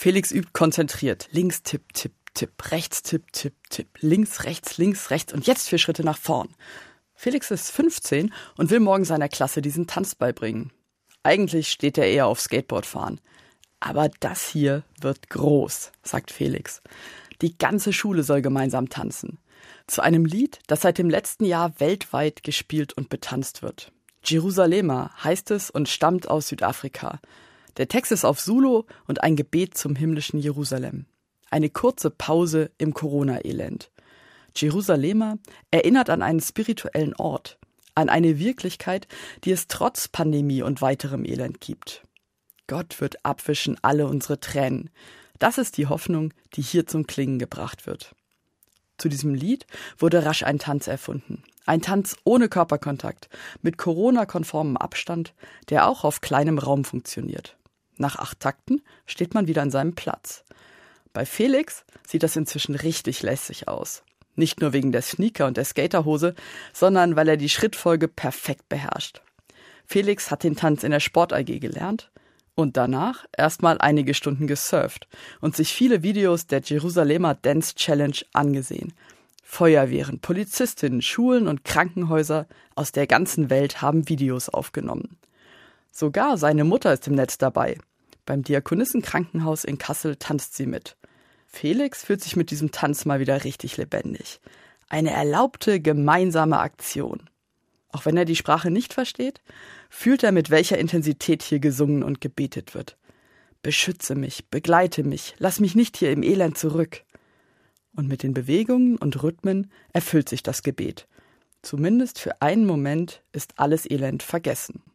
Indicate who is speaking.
Speaker 1: Felix übt konzentriert. Links, tipp, tipp, tipp. Rechts, tipp, tipp, tipp. Links, rechts und jetzt 4 Schritte nach vorn. Felix ist 15 und will morgen seiner Klasse diesen Tanz beibringen. Eigentlich steht er eher auf Skateboardfahren. Aber das hier wird groß, sagt Felix. Die ganze Schule soll gemeinsam tanzen. Zu einem Lied, das seit dem letzten Jahr weltweit gespielt und betanzt wird. Jerusalema heißt es und stammt aus Südafrika. Der Text ist auf Zulu und ein Gebet zum himmlischen Jerusalem. Eine kurze Pause im Corona-Elend. Jerusalema erinnert an einen spirituellen Ort, an eine Wirklichkeit, die es trotz Pandemie und weiterem Elend gibt. Gott wird abwischen alle unsere Tränen. Das ist die Hoffnung, die hier zum Klingen gebracht wird. Zu diesem Lied wurde rasch ein Tanz erfunden. Ein Tanz ohne Körperkontakt, mit Corona-konformem Abstand, der auch auf kleinem Raum funktioniert. Nach 8 Takten steht man wieder an seinem Platz. Bei Felix sieht das inzwischen richtig lässig aus. Nicht nur wegen der Sneaker und der Skaterhose, sondern weil er die Schrittfolge perfekt beherrscht. Felix hat den Tanz in der Sport-AG gelernt und danach erstmal einige Stunden gesurft und sich viele Videos der Jerusalema Dance Challenge angesehen. Feuerwehren, Polizistinnen, Schulen und Krankenhäuser aus der ganzen Welt haben Videos aufgenommen. Sogar seine Mutter ist im Netz dabei. Beim Diakonissenkrankenhaus in Kassel tanzt sie mit. Felix fühlt sich mit diesem Tanz mal wieder richtig lebendig. Eine erlaubte gemeinsame Aktion. Auch wenn er die Sprache nicht versteht, fühlt er, mit welcher Intensität hier gesungen und gebetet wird. Beschütze mich, begleite mich, lass mich nicht hier im Elend zurück. Und mit den Bewegungen und Rhythmen erfüllt sich das Gebet. Zumindest für einen Moment ist alles Elend vergessen.